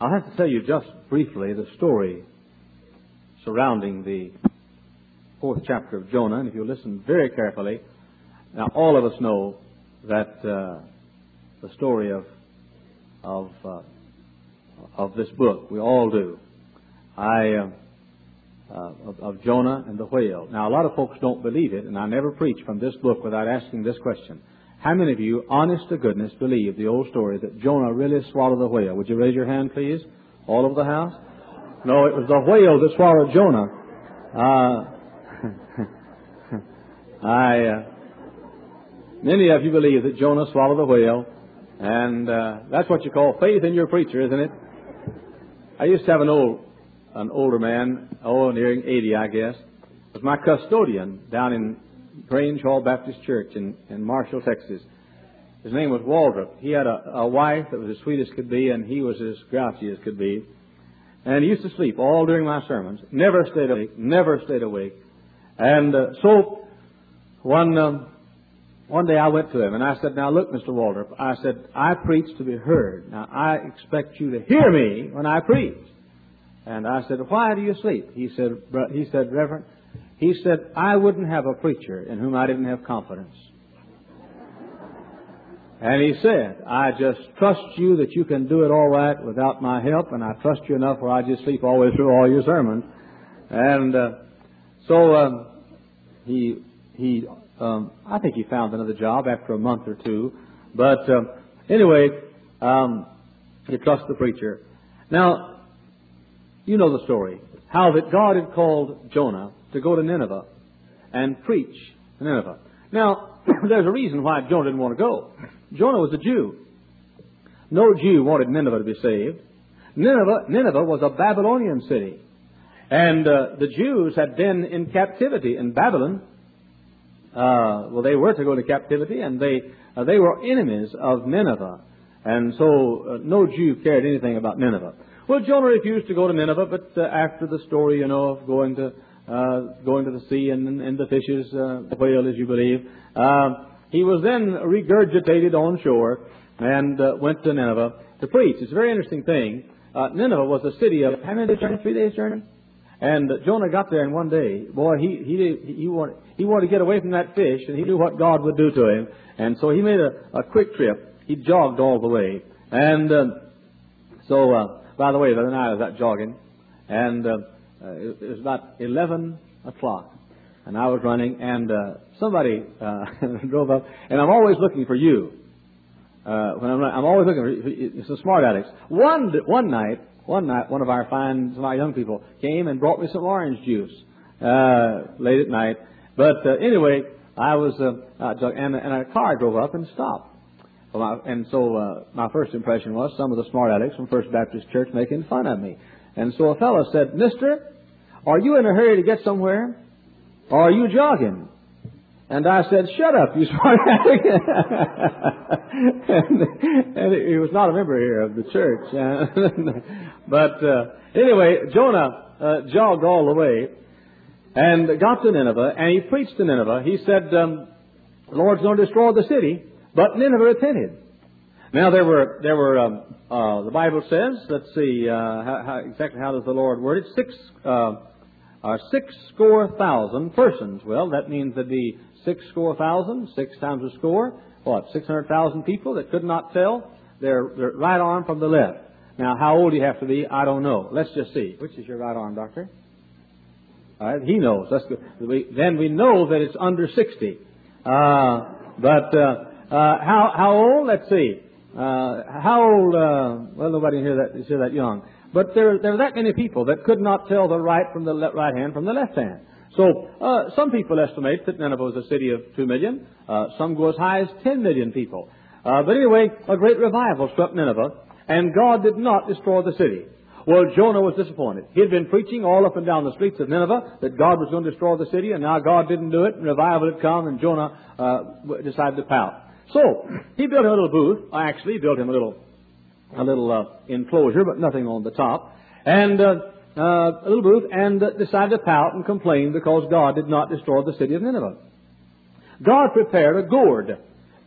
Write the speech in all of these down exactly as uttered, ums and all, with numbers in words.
I'll have to tell you just briefly the story surrounding the fourth chapter of Jonah. And if you listen very carefully, now all of us know that uh, the story of of uh, of this book. We all do. I uh, uh, of, of Jonah and the whale. Now, a lot of folks don't believe it, and I never preach from this book without asking this question. How many of you, honest to goodness, believe the old story that Jonah really swallowed the whale? Would you raise your hand, please? All over the house? No, it was the whale that swallowed Jonah. Uh, I, uh, many of you believe that Jonah swallowed the whale, and uh, that's what you call faith in your preacher, isn't it? I used to have an old, an older man, oh, nearing eighty, I guess, was my custodian down in Grange Hall Baptist Church in, in Marshall, Texas. His name was Waldrop. He had a, a wife that was as sweet as could be, and he was as grouchy as could be. And he used to sleep all during my sermons. Never stayed awake. Never stayed awake. And uh, so one um, one day I went to him and I said, "Now look, Mister Waldrop," I said, "I preach to be heard. Now I expect you to hear me when I preach." And I said, "Why do you sleep?" He said, "He said, Reverend," he said, "I wouldn't have a preacher in whom I didn't have confidence." And he said, "I just trust you that you can do it all right without my help, and I trust you enough where I just sleep all the way through all your sermons." And uh, so um, he he um, I think he found another job after a month or two. But uh, anyway, um, you trust the preacher. Now, you know the story, how that God had called Jonah to go to Nineveh and preach to Nineveh. Now, there's a reason why Jonah didn't want to go. Jonah was a Jew. No Jew wanted Nineveh to be saved. Nineveh, Nineveh was a Babylonian city. And uh, the Jews had been in captivity in Babylon. Uh, well, they were to go to captivity, and they uh, they were enemies of Nineveh. And so uh, no Jew cared anything about Nineveh. Well, Jonah refused to go to Nineveh, but uh, after the story, you know, of going to uh, going to the sea and, and the fishes, uh, the whale, as you believe, uh, he was then regurgitated on shore and uh, went to Nineveh to preach. It's a very interesting thing. Uh, Nineveh was a city of how many days journey? Three days journey. And uh, Jonah got there in one day. Boy, he he he wanted he wanted to get away from that fish, and he knew what God would do to him. And so he made a, a quick trip. He jogged all the way. And uh, so, uh, by the way, the other night I was out jogging, and uh, uh, it, it was about eleven o'clock, and I was running, and uh, somebody uh, drove up, and I'm always looking for you. Uh, when I'm, I'm always looking for you. It's the smart addicts. One one night, one night, one of our fine, some of our young people came and brought me some orange juice uh, late at night. But uh, anyway, I was uh, out jogging, and, and a car drove up and stopped. Well, my, and so uh, my first impression was some of the smart addicts from First Baptist Church making fun of me. And so a fellow said, "Mister, are you in a hurry to get somewhere, or are you jogging?" And I said, "Shut up, you smart addict." and, and he was not a member here of the church. But uh, anyway, Jonah uh, jogged all the way and got to Nineveh, and he preached to Nineveh. He said, um, "The Lord's going to destroy the city." But Nineveh repented. Now there were there were um, uh, the Bible says, let's see uh, how, how, exactly how does the Lord word it? Six uh, uh, six score thousand persons. Well, that means there'd be six score thousand, six times a score. What? Six hundred thousand people that could not tell their, their right arm from the left. Now, how old do you have to be? I don't know. Let's just see. Which is your right arm, doctor? All right, he knows. That's good. We, then we know that it's under sixty. Uh, but uh, uh, how how old? Let's see. Uh, how old? Uh, well, nobody here that is here that young. But there there were that many people that could not tell the right from the le- right hand from the left hand. So uh, some people estimate that Nineveh was a city of two million. Uh, some go as high as ten million people. Uh, but anyway, a great revival struck Nineveh, and God did not destroy the city. Well, Jonah was disappointed. He had been preaching all up and down the streets of Nineveh that God was going to destroy the city, and now God didn't do it, and revival had come, and Jonah uh, decided to pout. So he built him a little booth. Actually, he built him a little, a little uh, enclosure, but nothing on the top, and uh, uh, a little booth, and uh, decided to pout and complain because God did not destroy the city of Nineveh. God prepared a gourd.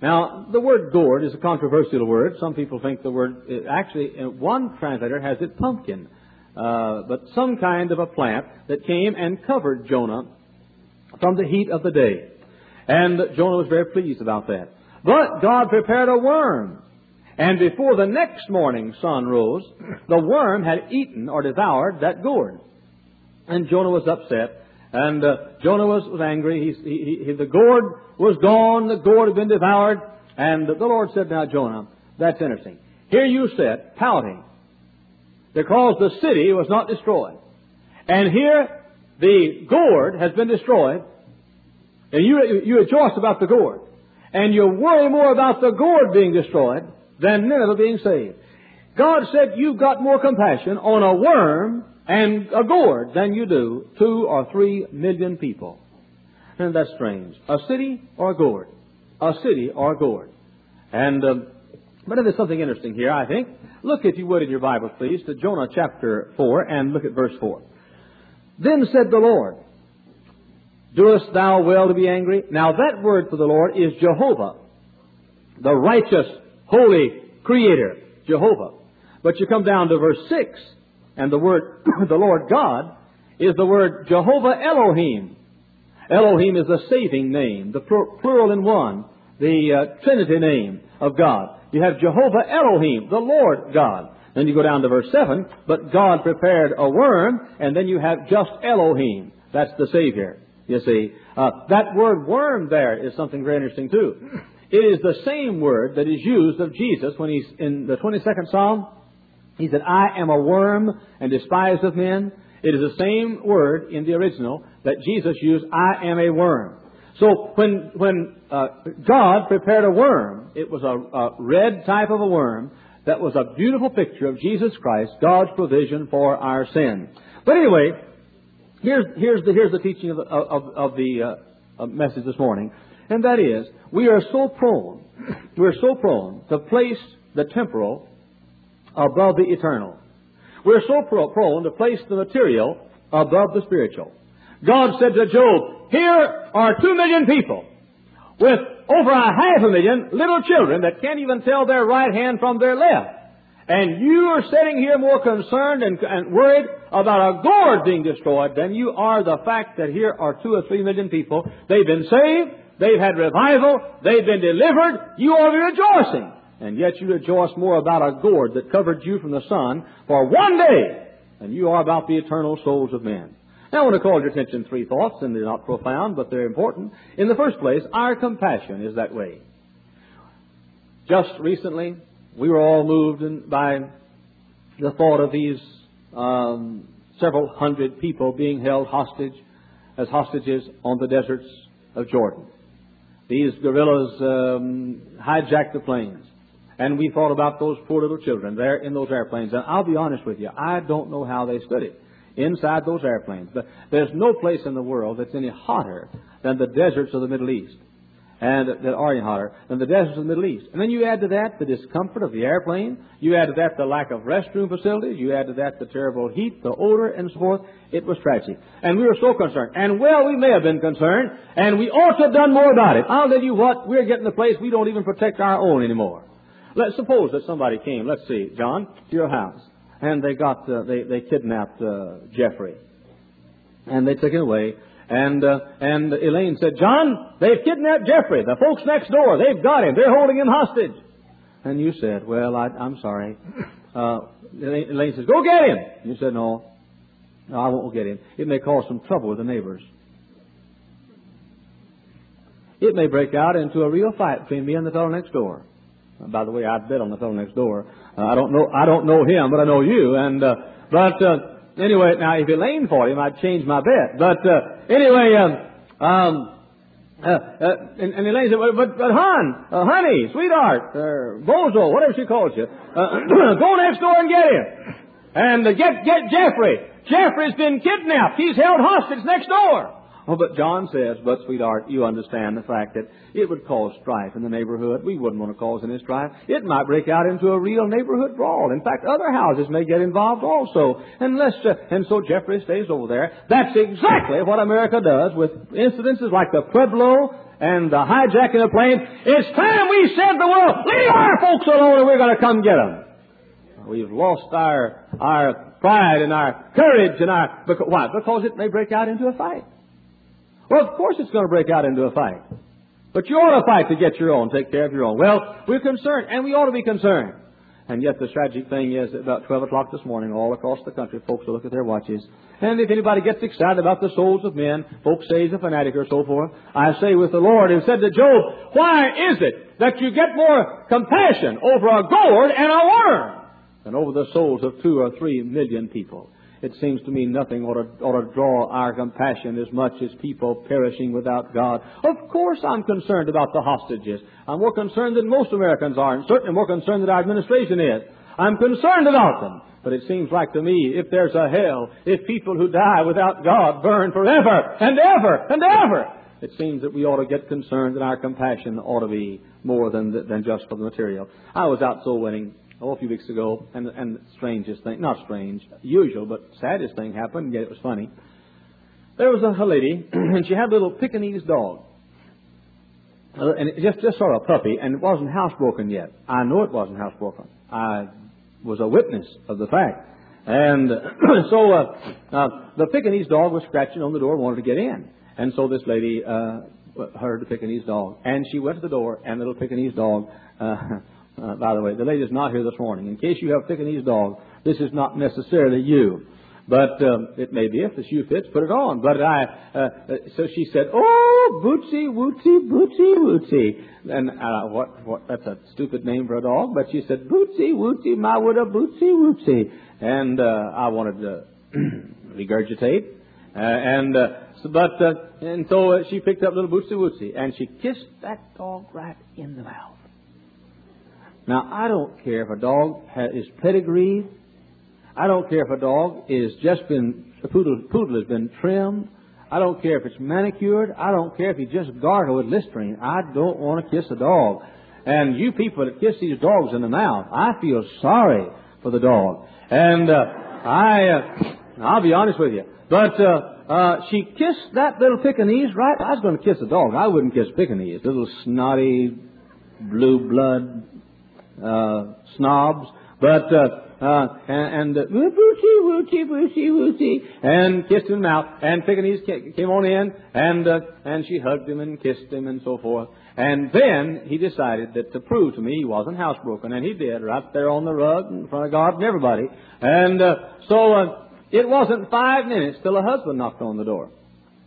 Now, the word gourd is a controversial word. Some people think the word, actually, one translator has it pumpkin, uh, but some kind of a plant that came and covered Jonah from the heat of the day. And Jonah was very pleased about that. But God prepared a worm. And before the next morning sun rose, the worm had eaten or devoured that gourd. And Jonah was upset. And uh, Jonah was, was angry. He, he, he, the gourd was gone. The gourd had been devoured. And the Lord said, now, Jonah, that's interesting. Here you sit, pouting, because the city was not destroyed. And here the gourd has been destroyed. And you, you rejoice about the gourd. And you worry more about the gourd being destroyed than Nineveh being saved. God said you've got more compassion on a worm and a gourd than you do two or three million people. And that's strange. A city or a gourd? A city or a gourd? And, um, but there's something interesting here, I think. Look, if you would, in your Bible, please, to Jonah chapter four and look at verse four. Then said the Lord, doest thou well to be angry? Now that word for the Lord is Jehovah, the righteous, holy Creator, Jehovah. But you come down to verse six, and the word, the Lord God, is the word Jehovah Elohim. Elohim is the saving name, the plural in one, the uh, Trinity name of God. You have Jehovah Elohim, the Lord God. Then you go down to verse seven, but God prepared a worm, and then you have just Elohim. That's the Savior, you see. Uh, that word worm there is something very interesting too. It is the same word that is used of Jesus when he's in the twenty-second Psalm. He said, I am a worm and despised of men. It is the same word in the original that Jesus used, I am a worm. So when when uh, God prepared a worm, it was a, a red type of a worm that was a beautiful picture of Jesus Christ, God's provision for our sin. But anyway, here's here's the here's the teaching of the, of, of the uh, message this morning, and that is we are so prone, we're so prone to place the temporal above the eternal. We're so prone to place the material above the spiritual. God said to Job, here are two million people with over a half a million little children that can't even tell their right hand from their left. And you are sitting here more concerned and, and worried about a gourd being destroyed than you are the fact that here are two or three million people. They've been saved. They've had revival. They've been delivered. You ought to be rejoicing. And yet you rejoice more about a gourd that covered you from the sun for one day than you are about the eternal souls of men. Now I want to call your attention to three thoughts, and they're not profound, but they're important. In the first place, our compassion is that way. Just recently, we were all moved in, by the thought of these um, several hundred people being held hostage as hostages on the deserts of Jordan. These guerrillas um, hijacked the planes. And we thought about those poor little children there in those airplanes. And I'll be honest with you, I don't know how they stood it inside those airplanes. But there's no place in the world that's any hotter than the deserts of the Middle East. And that are any hotter than the deserts of the Middle East. And then you add to that the discomfort of the airplane. You add to that the lack of restroom facilities. You add to that the terrible heat, the odor, and so forth. It was tragic. And we were so concerned. And well, we may have been concerned. And we ought to have done more about it. I'll tell you what, we're getting to the place we don't even protect our own anymore. Let's suppose that somebody came, let's see, John, to your house, and they got, uh, they, they kidnapped uh, Jeffrey, and they took him away, and uh, and Elaine said, John, they've kidnapped Jeffrey. The folks next door, they've got him. They're holding him hostage. And you said, well, I, I'm sorry. Uh, Elaine says, go get him. You said, no, no, I won't get him. It may cause some trouble with the neighbors. It may break out into a real fight between me and the fellow next door. By the way, I'd bet on the fellow next door. Uh, I don't know. I don't know him, but I know you. And uh, but uh, anyway, now if Elaine fought him, I'd change my bet. But uh, anyway, um, um, uh, uh, and, and Elaine said, "But but hon, uh, honey, sweetheart, uh, bozo, whatever she calls you, uh, go next door and get him, and uh, get get Jeffrey. Jeffrey's been kidnapped. He's held hostage next door." Oh, but John says, but sweetheart, you understand the fact that it would cause strife in the neighborhood. We wouldn't want to cause any strife. It might break out into a real neighborhood brawl. In fact, other houses may get involved also. Unless, uh, and so Jeffrey stays over there. That's exactly what America does with incidences like the Pueblo and the hijacking of planes. It's time we said to the world, leave our folks alone and we're going to come get them. We've lost our our pride and our courage and our... Because, why? Because it may break out into a fight. Well, of course it's going to break out into a fight. But you ought to fight to get your own, take care of your own. Well, we're concerned, and we ought to be concerned. And yet the tragic thing is that about twelve o'clock this morning, all across the country, folks will look at their watches. And if anybody gets excited about the souls of men, folks say he's a fanatic or so forth. I say with the Lord, who said to Job, why is it that you get more compassion over a gourd and a worm than over the souls of two or three million people? It seems to me nothing ought to, ought to draw our compassion as much as people perishing without God. Of course I'm concerned about the hostages. I'm more concerned than most Americans are, and certainly more concerned than our administration is. I'm concerned about them. But it seems like to me, if there's a hell, if people who die without God burn forever and ever and ever, it seems that we ought to get concerned, and our compassion ought to be more than, than just for the material. I was out soul winning Oh, a few weeks ago, and and the strangest thing, not strange, usual, but saddest thing happened, yet it was funny. There was a, a lady, and she had a little Pekingese dog. Uh, and it just, just sort of a puppy, and it wasn't housebroken yet. I know it wasn't housebroken. I was a witness of the fact. And so uh, uh, the Pekingese dog was scratching on the door, wanted to get in. And so this lady uh, heard the Pekingese dog, and she went to the door, and the little Pekingese dog... Uh, Uh, by the way, the lady is not here this morning. In case you have a Pekingese dog, this is not necessarily you. But um, it may be. If the shoe fits, put it on. But I, uh, so she said, oh, Bootsy, Wootsy, Bootsy, Wootsy. And uh, what, what, that's a stupid name for a dog. But she said, Bootsy, Wootsy, my would a Bootsy, Wootsy. And uh, I wanted to regurgitate. Uh, and uh, so, but uh, and so uh, she picked up little Bootsy, Wootsy, and she kissed that dog right in the mouth. Now, I don't care if a dog ha- is pedigreed. I don't care if a dog is just been, a poodle, poodle has been trimmed. I don't care if it's manicured. I don't care if you just gargle with Listerine. I don't want to kiss a dog. And you people that kiss these dogs in the mouth, I feel sorry for the dog. And uh, I, uh, I'll be honest with you. But uh, uh, she kissed that little Pekingese right. I was going to kiss a dog. I wouldn't kiss Pekingese. Little snotty, blue blood Uh, snobs, but uh, uh, and, and uh, woochie, woochie, woochie, woochie, and kissed him out. And Pekingese came on in, and uh, and she hugged him and kissed him and so forth. And then he decided that to prove to me he wasn't housebroken, and he did, right there on the rug in front of God and everybody. And uh, so uh, it wasn't five minutes till her husband knocked on the door.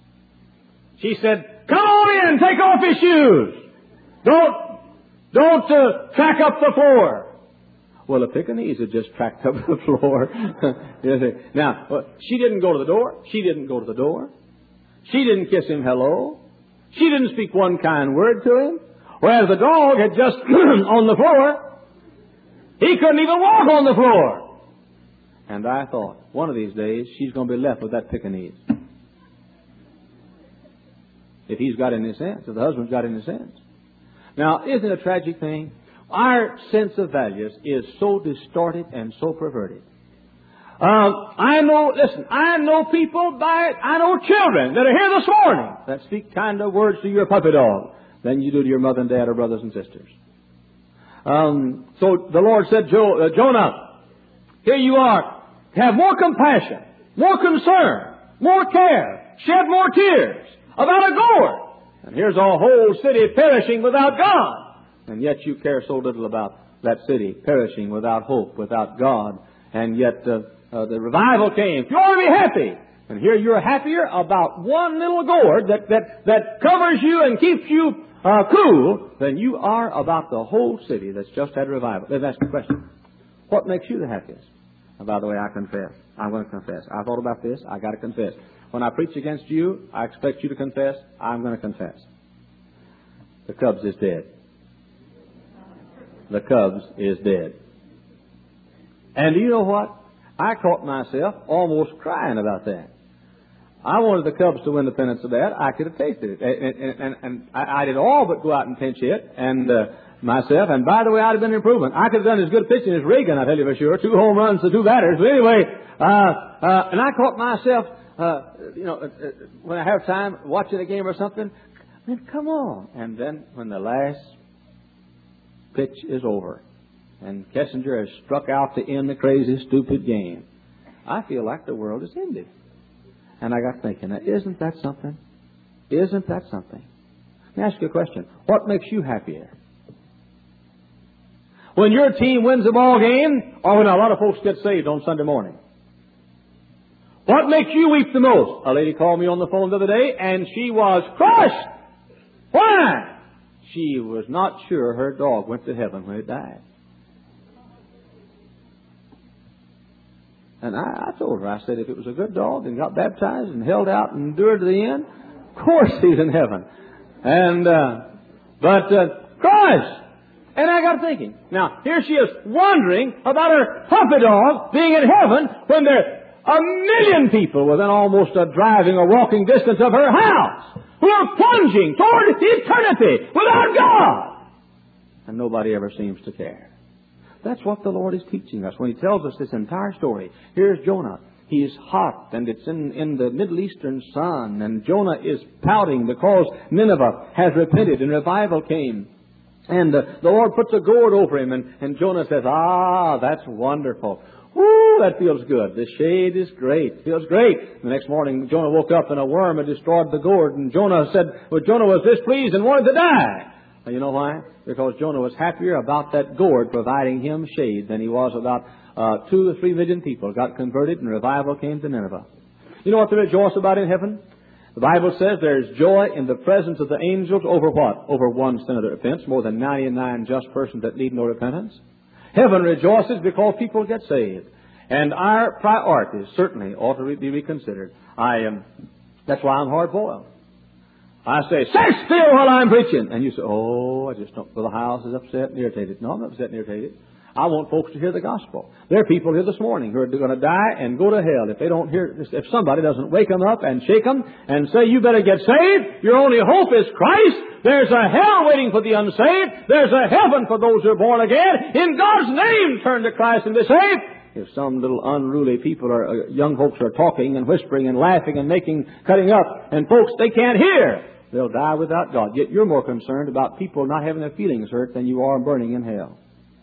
She said, "Come on in, take off your shoes. Don't." Don't uh, track up the floor." Well, the Pekingese had just tracked up the floor. Now, she didn't go to the door. She didn't go to the door. She didn't kiss him hello. She didn't speak one kind word to him. Whereas the dog had just on the floor. He couldn't even walk on the floor. And I thought, one of these days, she's going to be left with that Pekingese. If he's got any sense, if the husband's got any sense. Now, isn't it a tragic thing? Our sense of values is so distorted and so perverted. Um, I know, listen, I know people by, I know children that are here this morning that speak kinder words to your puppy dog than you do to your mother and dad or brothers and sisters. Um, so the Lord said, jo- uh, Jonah, here you are. Have more compassion, more concern, more care, shed more tears about a gourd. And here's a whole city perishing without God. And yet you care so little about that city perishing without hope, without God. And yet uh, uh, the revival came. You ought to be happy. And here you're happier about one little gourd that, that, that covers you and keeps you uh, cool than you are about the whole city that's just had revival. Let's ask the question. What makes you the happiest? And by the way, I confess. I'm going to confess. I thought about this. I got to confess. When I preach against you, I expect you to confess. I'm going to confess. The Cubs is dead. The Cubs is dead. And do you know what? I caught myself almost crying about that. I wanted the Cubs to win the pennant so bad I could have tasted it. And, and, and, and I, I did all but go out and pinch hit and uh, myself. And by the way, I'd have been an improvement. I could have done as good pitching as Reagan, I tell you for sure. Two home runs to two batters. But anyway, uh, uh, and I caught myself, uh, you know, uh, uh, when I have time watching a game or something, man, come on. And then when the last pitch is over and Kessinger has struck out to end the crazy, stupid game, I feel like the world is ended. And I got thinking, now, isn't that something? Isn't that something? Let me ask you a question. What makes you happier? When your team wins a ball game or when a lot of folks get saved on Sunday morning? What makes you weep the most? A lady called me on the phone the other day and she was crushed. Why? She was not sure her dog went to heaven when it died. And I, I told her, I said, if it was a good dog and got baptized and held out and endured to the end, of course he's in heaven. And, uh, but, uh, Christ! And I got thinking, now, here she is wondering about her puppy dog being in heaven when there are a million people within almost a driving or walking distance of her house who are plunging toward eternity without God. And nobody ever seems to care. That's what the Lord is teaching us when He tells us this entire story. Here's Jonah. He is hot, and it's in, in the Middle Eastern sun, and Jonah is pouting because Nineveh has repented and revival came. And uh, the Lord puts a gourd over him, and, and Jonah says, ah, that's wonderful. Woo, that feels good. The shade is great. Feels great. The next morning, Jonah woke up and a worm had destroyed the gourd, and Jonah said, well, Jonah was displeased and wanted to die. And you know why? Because Jonah was happier about that gourd providing him shade than he was about uh, two or three million people got converted and revival came to Nineveh. You know what to rejoice about in heaven? The Bible says there is joy in the presence of the angels over what? Over one sinner that repents, more than ninety-nine just persons that need no repentance. Heaven rejoices because people get saved. And our priorities certainly ought to be reconsidered. I am, that's why I'm hard-boiled. I say, sit still while I'm preaching. And you say, oh, I just don't, well, the house is upset and irritated. No, I'm not upset and irritated. I want folks to hear the gospel. There are people here this morning who are going to die and go to hell if they don't hear, if somebody doesn't wake them up and shake them and say, you better get saved. Your only hope is Christ. There's a hell waiting for the unsaved. There's a heaven for those who are born again. In God's name, turn to Christ and be saved. If some little unruly people or uh, young folks are talking and whispering and laughing and making, cutting up, and folks, they can't hear, they'll die without God. Yet you're more concerned about people not having their feelings hurt than you are burning in hell.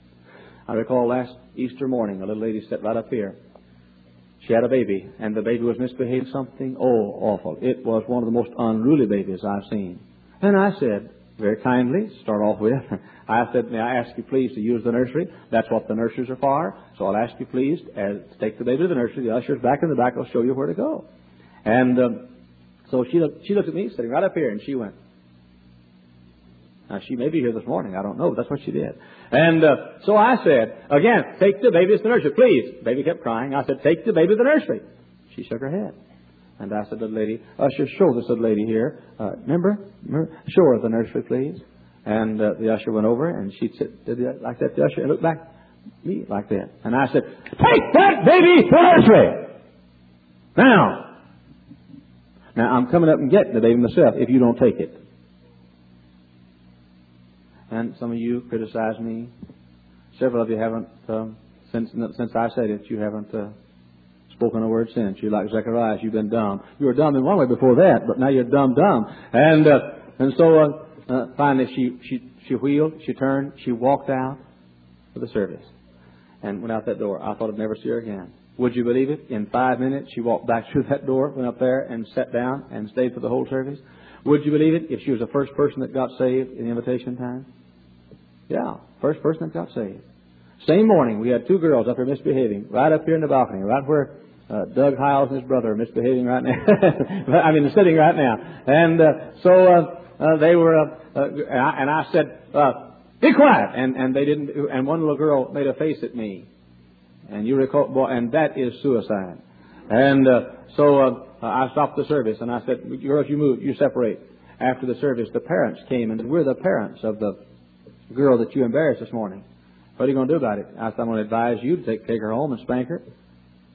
I recall last Easter morning, a little lady sat right up here. She had a baby, and the baby was misbehaving something, oh, awful. It was one of the most unruly babies I've seen. And I said, very kindly, start off with, I said, may I ask you please to use the nursery? That's what the nurseries are for. So I'll ask you please to take the baby to the nursery. The usher's back in the back will show you where to go. And um, so she looked, she looked at me, sitting right up here, and she went. Now, she may be here this morning. I don't know, but that's what she did. And uh, so I said, again, take the baby to the nursery, please. The baby kept crying. I said, take the baby to the nursery. She shook her head. And I said to the lady, usher, show this little lady here. Uh, remember? remember? Show her the nursery, please. And uh, the usher went over, and she did that, like that, the usher, and looked back at me like that. And I said, take that baby to the nursery. Now. Now, I'm coming up and getting the baby myself if you don't take it. And some of you criticize me. Several of you haven't, um, since since I said it, you haven't uh, spoken a word since. You're like Zechariah, you've been dumb. You were dumb in one way before that, but now you're dumb, dumb. And uh, and so uh, uh, finally she, she, she wheeled, she turned, she walked out for the service and went out that door. I thought I'd never see her again. Would you believe it? In five minutes, she walked back through that door, went up there and sat down and stayed for the whole service. Would you believe it if she was the first person that got saved in the invitation time? Yeah, first person that got saved. Same morning, we had two girls up there misbehaving, right up here in the balcony, right where uh, Doug Hiles and his brother are misbehaving right now. I mean, they're sitting right now. And uh, so uh, uh, they were, uh, uh, and, I, and I said, uh, be quiet. And, and they didn't, and one little girl made a face at me. And you recall, boy, and that is suicide. And uh, so uh, I stopped the service, and I said, girls, you move, you separate. After the service, the parents came, and we're the parents of the girl that you embarrassed this morning. What are you going to do about it? I said, I'm going to advise you to take, take her home and spank her.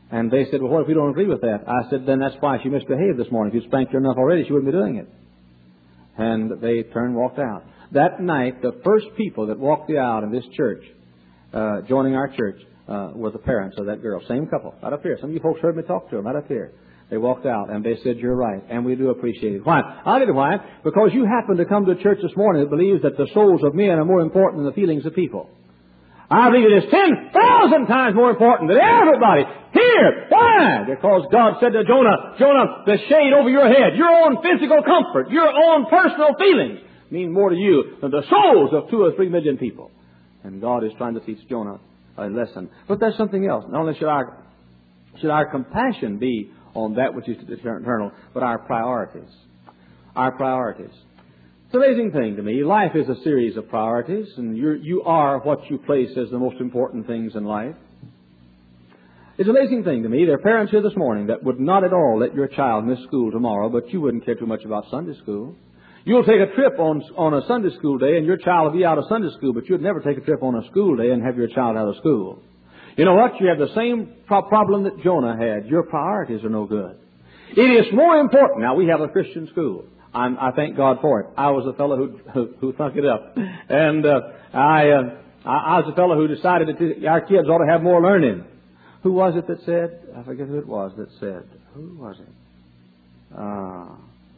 And they said, well, what if we don't agree with that? I said, then that's why she misbehaved this morning. If you'd spanked her enough already, she wouldn't be doing it. And they turned and walked out. That night, the first people that walked the aisle in this church, uh, joining our church, uh, were the parents of that girl. Same couple, right up here. Some of you folks heard me talk to them, right up here. They walked out and they said, you're right, and we do appreciate it. Why? I did why? Because you happen to come to a church this morning that believes that the souls of men are more important than the feelings of people. I believe it is ten thousand times more important than everybody here. Why? Because God said to Jonah, Jonah, the shade over your head, your own physical comfort, your own personal feelings mean more to you than the souls of two or three million people. And God is trying to teach Jonah a lesson. But there's something else. Not only should our, should our compassion be on that which is eternal, but our priorities. Our priorities. It's an amazing thing to me. Life is a series of priorities, and you're, you are what you place as the most important things in life. It's an amazing thing to me. There are parents here this morning that would not at all let your child miss school tomorrow, but you wouldn't care too much about Sunday school. You'll take a trip on, on a Sunday school day, and your child will be out of Sunday school, but you'd never take a trip on a school day and have your child out of school. You know what? You have the same pro- problem that Jonah had. Your priorities are no good. It is more important. Now, we have a Christian school. I'm, I thank God for it. I was a fellow who who, who thunk it up, and uh, I, uh, I I was a fellow who decided that our kids ought to have more learning. Who was it that said? I forget who it was that said. Who was it? Uh,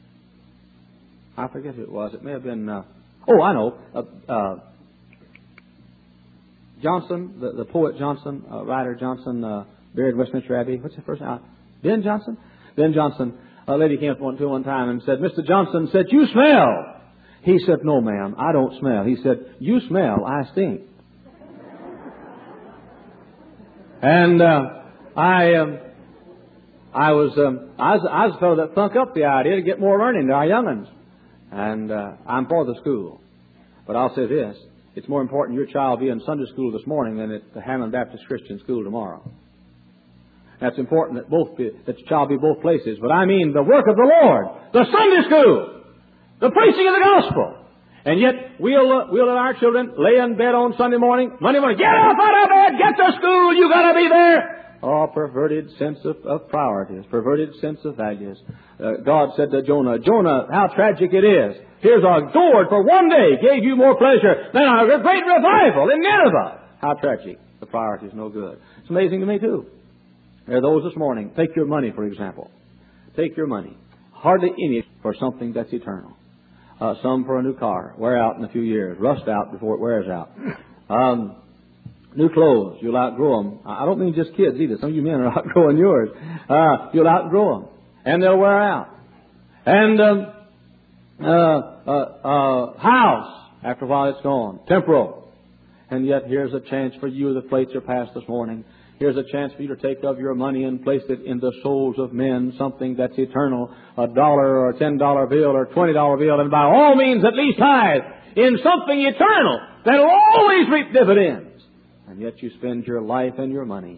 I forget who it was. It may have been. Uh, oh, I know. Uh, uh, Johnson, the, the poet Johnson, uh, writer Johnson, uh, buried in Westminster Abbey. What's his first name? Uh, Ben Johnson. Ben Johnson. A lady came up to him one time and said, Mister Johnson said, you smell. He said, no, ma'am, I don't smell. He said, you smell, I stink. And uh, I, um, I was, um, I was, I was a fellow that thunk up the idea to get more learning to our young'uns, and uh, I'm for the school. But I'll say this: it's more important your child be in Sunday school this morning than at the Hammond Baptist Christian School tomorrow. That's important that both be, that the child be both places. But I mean the work of the Lord, the Sunday school, the preaching of the gospel. And yet we'll uh, we'll let our children lay in bed on Sunday morning, Monday morning, get up out of bed, get to school, you got to be there. Oh, perverted sense of, of priorities, perverted sense of values. Uh, God said to Jonah, Jonah, how tragic it is. Here's a gourd for one day gave you more pleasure than a great revival in Nineveh. How tragic. The priority is no good. It's amazing to me too. There are those this morning. Take your money, for example. Take your money. Hardly any for something that's eternal. Uh, some for a new car. Wear out in a few years. Rust out before it wears out. Um, new clothes. You'll outgrow them. I don't mean just kids either. Some of you men are outgrowing yours. Uh, you'll outgrow them. And they'll wear out. And um, uh, uh, uh, house. After a while it's gone. Temporal. And yet here's a chance for you. The plates are passed this morning. Here's a chance for you to take of your money and place it in the souls of men, something that's eternal, a dollar or a ten dollar bill or a twenty dollar bill, and by all means at least tithe in something eternal that will always reap dividends. And yet you spend your life and your money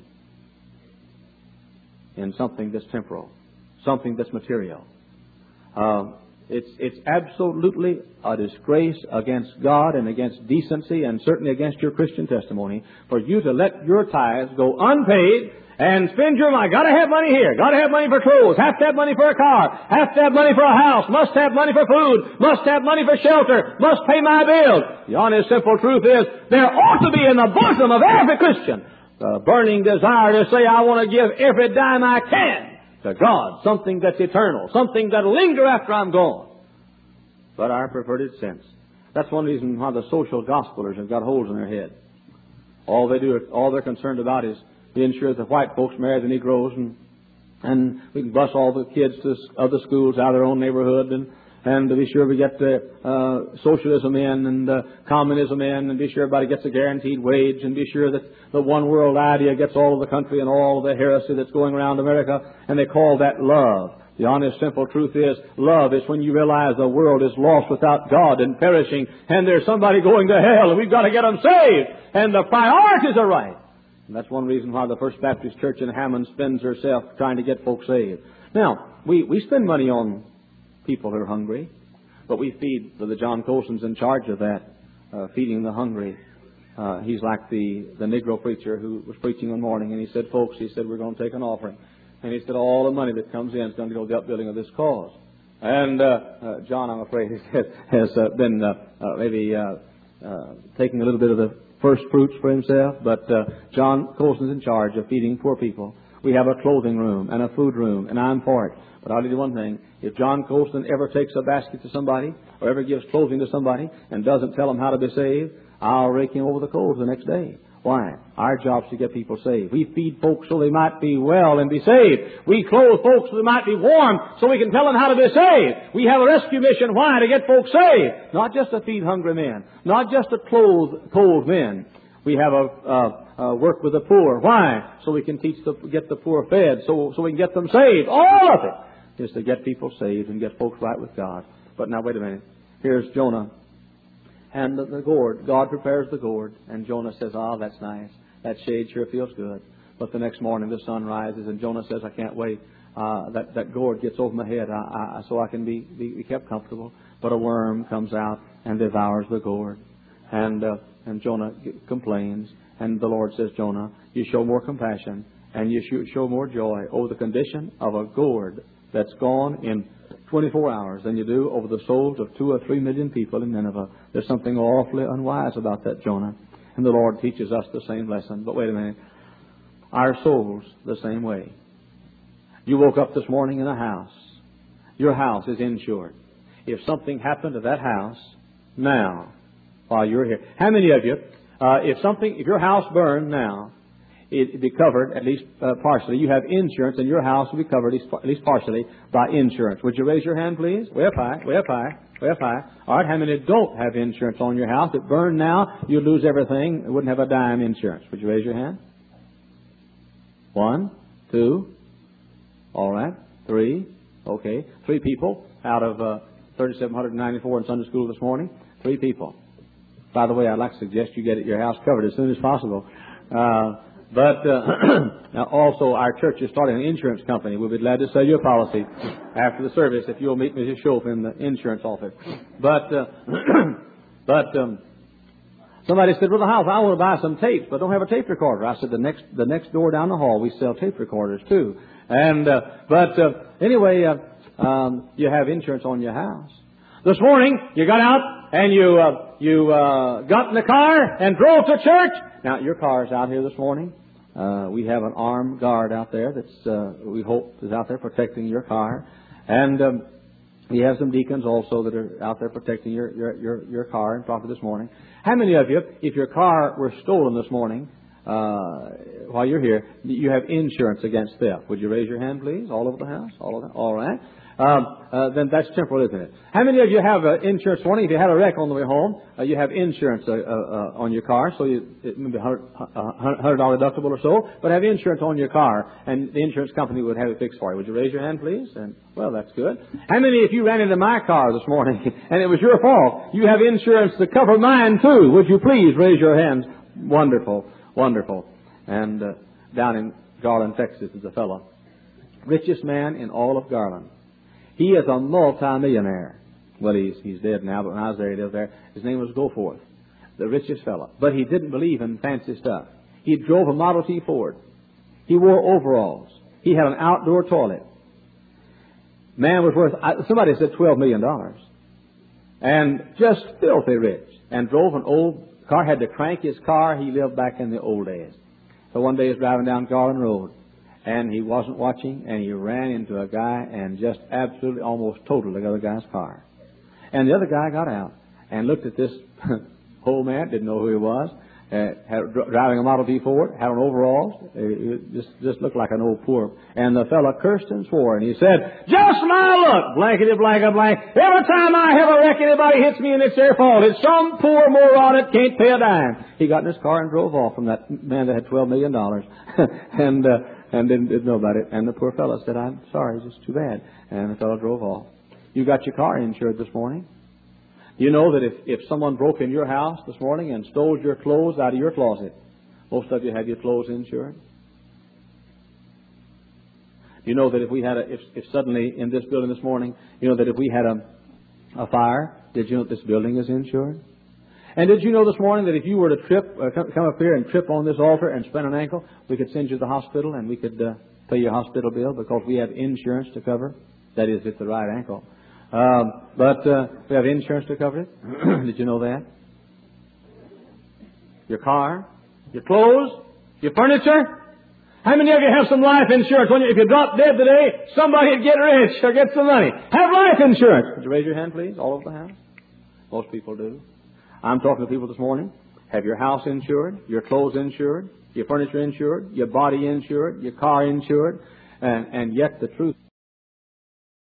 in something that's temporal, something that's material. Uh, It's, it's absolutely a disgrace against God and against decency and certainly against your Christian testimony for you to let your tithes go unpaid and spend your money. Got to have money here. Got to have money for clothes. Have to have money for a car. Have to have money for a house. Must have money for food. Must have money for shelter. Must pay my bills. The honest, simple truth is there ought to be in the bosom of every Christian the burning desire to say, I want to give every dime I can to God, something that's eternal, something that'll linger after I'm gone. But our perverted sense. That's one reason why the social gospelers have got holes in their head. All they do, all they're concerned about is being sure that white folks marry the Negroes, and and we can bus all the kids to other schools out of their own neighborhood, and and to be sure we get the uh, socialism in and uh, communism in, and be sure everybody gets a guaranteed wage, and be sure that the one world idea gets all of the country and all of the heresy that's going around America, and they call that love. The honest, simple truth is, love is when you realize the world is lost without God and perishing, and there's somebody going to hell, and we've got to get them saved, and the priorities are right. And that's one reason why the First Baptist Church in Hammond spends herself trying to get folks saved. Now, we, we spend money on people who are hungry, but we feed, the John Colson's in charge of that, uh, feeding the hungry. uh, he's like the, the Negro preacher who was preaching one morning, and he said, folks, he said, we're going to take an offering. And he said, all the money that comes in is going to go to the upbuilding of this cause. And uh, uh, John, I'm afraid, has, has uh, been uh, uh, maybe uh, uh, taking a little bit of the first fruits for himself, but uh, John Colston's in charge of feeding poor people. We have a clothing room and a food room, and I'm for it. But I'll tell you one thing. If John Colston ever takes a basket to somebody or ever gives clothing to somebody and doesn't tell them how to be saved, I'll rake him over the coals the next day. Why? Our job's to get people saved. We feed folks so they might be well and be saved. We clothe folks so they might be warm so we can tell them how to be saved. We have a rescue mission. Why? To get folks saved. Not just to feed hungry men. Not just to clothe cold men. We have a, uh, uh, work with the poor. Why? So we can teach the, get the poor fed, so, so we can get them saved. All of it is to get people saved and get folks right with God. But now wait a minute. Here's Jonah. And the, the gourd. God prepares the gourd. And Jonah says, ah, that's nice. That shade sure feels good. But the next morning the sun rises and Jonah says, I can't wait. Uh, that, that gourd gets over my head I, I, so I can be, be, be kept comfortable. But a worm comes out and devours the gourd. And, uh, and Jonah complains. And the Lord says, Jonah, you show more compassion and you show more joy over the condition of a gourd that's gone in twenty-four hours than you do over the souls of two or three million people in Nineveh. There's something awfully unwise about that, Jonah. And the Lord teaches us the same lesson. But wait a minute. Our souls the same way. You woke up this morning in a house. Your house is insured. If something happened to that house now, while you're here, how many of you, uh, if something, if your house burned now, it'd be covered at least uh, partially. You have insurance, and your house will be covered at least, at least partially by insurance. Would you raise your hand, please? Way up high, way up high, way up high. All right, how many don't have insurance on your house? If it burned now, you'd lose everything. You wouldn't have a dime insurance. Would you raise your hand? One, two, all right, three, okay. Three people out of uh, three thousand seven hundred ninety-four in Sunday school this morning. Three people. By the way, I'd like to suggest you get your house covered as soon as possible. Uh, But uh, now also our church is starting an insurance company. We'll be glad to sell you a policy after the service if you'll meet Missus Schoaf in the insurance office. But uh, but um, somebody said, well, the house, I want to buy some tapes, but I don't have a tape recorder. I said, the next the next door down the hall, we sell tape recorders too. And uh, but uh, anyway, uh, um, you have insurance on your house. This morning you got out and you uh, you uh, got in the car and drove to church. Now your car is out here this morning. Uh, we have an armed guard out there that's, uh, we hope is out there protecting your car. And, um, we have some deacons also that are out there protecting your, your, your, your car and probably this morning. How many of you, if your car were stolen this morning, uh, while you're here, you have insurance against theft? Would you raise your hand, please? All over the house? All over the, all right. Um, uh, then that's temporal, isn't it? How many of you have uh, insurance warning? If you had a wreck on the way home, uh, you have insurance uh, uh, on your car, so you, it may be one hundred dollars deductible or so, but have insurance on your car, and the insurance company would have it fixed for you. Would you raise your hand, please? And well, that's good. How many, if you ran into my car this morning and it was your fault, you have insurance to cover mine too? Would you please raise your hands? Wonderful, wonderful. And uh, down in Garland, Texas, is a fellow, richest man in all of Garland. He is a multi-millionaire. Well, he's he's dead now, but when I was there, he lived there. His name was Goforth, the richest fellow. But he didn't believe in fancy stuff. He drove a Model T Ford. He wore overalls. He had an outdoor toilet. Man was worth, somebody said twelve million dollars. And just filthy rich. And drove an old car, had to crank his car. He lived back in the old days. So one day he was driving down Garland Road. And he wasn't watching, and he ran into a guy and just absolutely almost totaled the other guy's car. And the other guy got out and looked at this old man, didn't know who he was, uh, had, driving a Model T Ford, had on overalls, it just, just looked like an old poor. And the fella cursed and swore, and he said, just my luck, blankety blank blank. Every time I have a wreck, anybody hits me and it's their fault. It's some poor moron that can't pay a dime. He got in his car and drove off from that man that had twelve million dollars. and, uh, And didn't, didn't know about it. And the poor fellow said, I'm sorry, it's just too bad. And the fellow drove off. You got your car insured this morning. You know that if, if someone broke in your house this morning and stole your clothes out of your closet, most of you have your clothes insured. You know that if we had a, if, if suddenly in this building this morning, you know that if we had a, a fire, did you know that this building is insured? And did you know this morning that if you were to trip, uh, come, come up here and trip on this altar and sprain an ankle, we could send you to the hospital and we could uh, pay your hospital bill because we have insurance to cover. That is, it's the right ankle. Um, but uh, we have insurance to cover it. Did you know that? Your car, your clothes, your furniture. How many of you have some life insurance? When you, if you drop dead today, somebody would get rich or get some money. Have life insurance. Would you raise your hand, please, all over the house? Most people do. I'm talking to people this morning. Have your house insured, your clothes insured, your furniture insured, your body insured, your car insured, and, and yet the truth